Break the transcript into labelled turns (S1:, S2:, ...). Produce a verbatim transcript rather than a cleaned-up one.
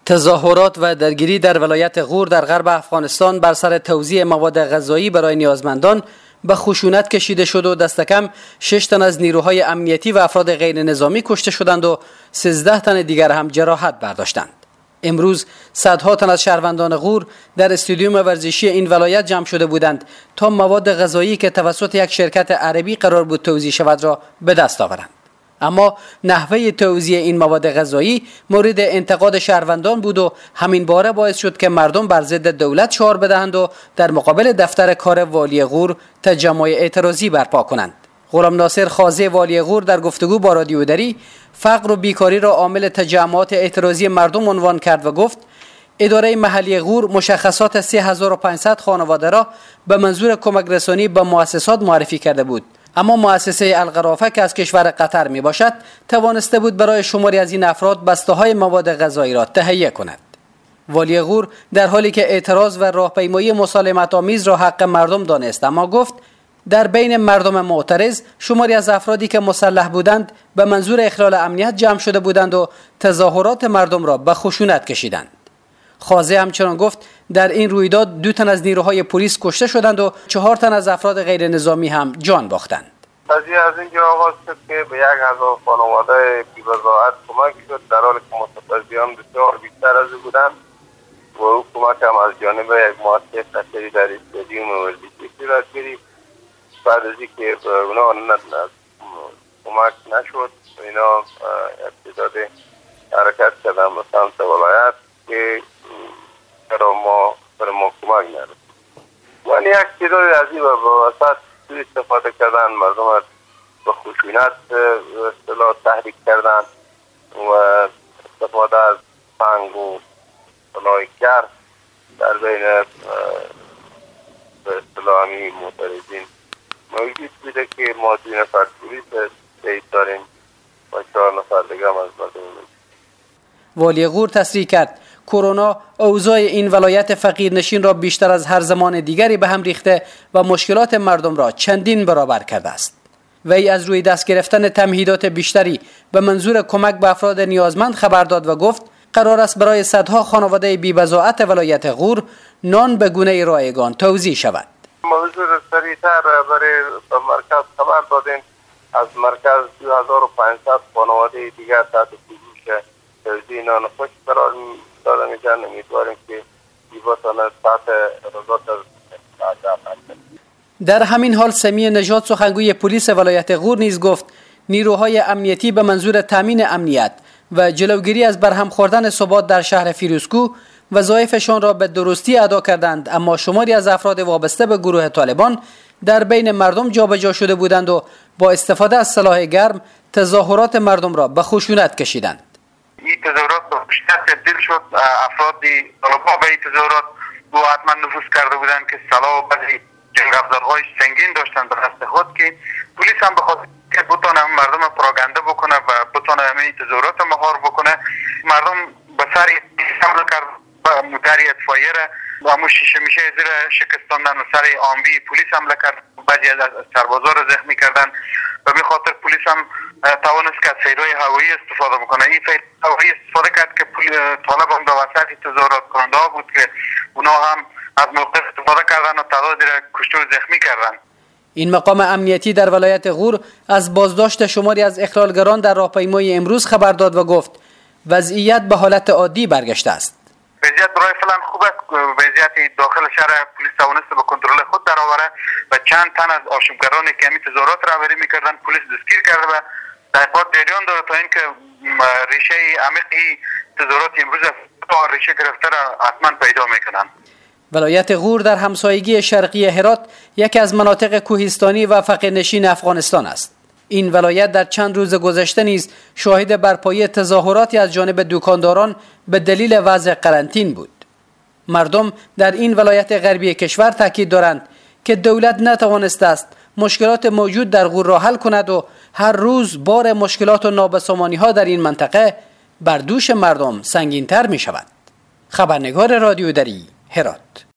S1: تظاهرات و درگیری در ولایت غور در غرب افغانستان بر سر توزیع مواد غذایی برای نیازمندان به خشونت کشیده شد و دست کم شش تن از نیروهای امنیتی و افراد غیر نظامی کشته شدند و سیزده تن دیگر هم جراحت برداشتند. امروز صدها تن از شهروندان غور در استادیوم ورزشی این ولایت جمع شده بودند تا مواد غذایی که توسط یک شرکت عربی قرار بود توزیع شود را به دست آورند. اما نحوه توزیع این مواد غذایی مورد انتقاد شهروندان بود و همین باره باعث شد که مردم بر ضد دولت شعار بدهند و در مقابل دفتر کار والی غور تجمع اعتراضی برپا کنند. غلام ناصر خازه والی غور در گفتگو با رادیو دری فقر و بیکاری را عامل تجمعات اعتراضی مردم عنوان کرد و گفت اداره محلی غور مشخصات سه هزار و پانصد خانواده را به منظور کمک رسانی به مؤسسات معرفی کرده بود، اما مؤسسه القرافه که از کشور قطر می باشد توانسته بود برای شماری از این افراد بسته های مواد غذایی را تهیه کند. والی غور در حالی که اعتراض و راهپیمایی مسالمت آمیز را حق مردم دانست، اما گفت در بین مردم معترض شماری از افرادی که مسلح بودند به منظور اخلال امنیت جمع شده بودند و تظاهرات مردم را به خشونت کشیدند. خازه همچنان گفت در این رویداد دو تن از نیروهای پلیس کشته شدند و چهار تن از افراد غیر نظامی هم جان باختند.
S2: قضیه از اینجا آغاز شد که به یک هزار خانواده بی‌وضاحت کمک شد، در حالی که متقاضیان بسیار بیشتر از او بودند و او کمک هم از جانب یک مؤسسه خیریه در استادیوم ورزشی صورت گرفت. بعد از اینکه به اونا کمک نشد، اینا ابتداد حرکت کردن به سمت ولایت که برای ما برای ما کمک نرسید. ولی یک تعداد از این به وسط سوء استفاده کردن، مردم به خشونت به اصطلاح تحریک کردن و استفاده از سنگ و سلاحگر در بین به اصطلاح همین معترضین موجود بوده که ما دو نفر پلیس شهید داریم و چهار نفر دیگه هم از مردم.
S1: والی غور تصریح کرد کرونا اوضاع این ولایت فقیرنشین را بیشتر از هر زمان دیگری به هم ریخته و مشکلات مردم را چندین برابر کرده است. وی از روی دست گرفتن تمهیدات بیشتری به منظور کمک به افراد نیازمند خبر داد و گفت قرار است برای صدها خانواده بی‌بضاعت ولایت غور نان به گونه رایگان توزیع شود.
S2: موضوع سریعتر برای مرکز خبر دادیم، از مرکز دو هزار و پانصد خانواده دیگر تحت پوشش توزیع نان خوش قرار داده میشن. امیدواریم که بتونه تحت رضایت
S1: در همین حال سمیع نژاد سخنگوی پلیس ولایت غور نیز گفت نیروهای امنیتی به منظور تامین امنیت و جلوگیری از برهم خوردن ثبات در شهر فیروزکو وظایفشان را به درستی ادا کردند، اما شماری از افراد وابسته به گروه طالبان در بین مردم جابجا شده بودند و با استفاده از سلاح گرم تظاهرات مردم را به خشونت کشیدند.
S3: این تظاهرات به خشونت تبدیل شد. افرادی طالبان به این تظاهرات با حتما نفوذ کرده بودند که سلاح و بعضی جنگ افزارهای سنگین داشتند به دست خود که پلیس هم بخواد که بتونه مردم پراگنده بکنه و بتونه همین تظاهرات مهار بکنه. مردم به سر حمله کرد و موتر اطفائیه را و همون شیشه میشه زیر شکستاندن و سر آمبی پلیس حمله کرد، بعضی از سربازا را زخمی کردن و به خاطر پلیس هم توانست که از فیرهای هوایی استفاده بکنه. این فیر هوایی استفاده کرد که طالب هم به وسط تظاهرات کننده ها بود که اونا هم از موقع استفاده کردن و تعدادی را کشته و زخمی کردن.
S1: این مقام امنیتی در ولایت غور از بازداشت شماری از اخلالگران در راهپیمایی امروز خبر داد و گفت وضعیت به حالت عادی برگشته است.
S3: وضعیت برای فعلا خوب است. وضعیت داخل شهر پلیس توانست به کنترل خود درآوره و چند تن از آشوبگرانی که همین تظاهرات رهبری میکردن پلیس دستگیر کرده و تحقیقات جریان داره تا اینکه ریشه عمیق این تظاهرات امروز ریشه گرفته را حتما پیدا میکنن.
S1: ولایت غور در همسایگی شرقی هرات یکی از مناطق کوهستانی و فقیرنشین افغانستان است. این ولایت در چند روز گذشته نیز شاهد برپایی تظاهراتی از جانب دکانداران به دلیل وضع قرنطینه بود. مردم در این ولایت غربی کشور تاکید دارند که دولت نتوانسته است مشکلات موجود در غور را حل کند و هر روز بار مشکلات و نابسامانی ها در این منطقه بر دوش مردم سنگین‌تر می شود. خبرنگار رادیو دری هرات.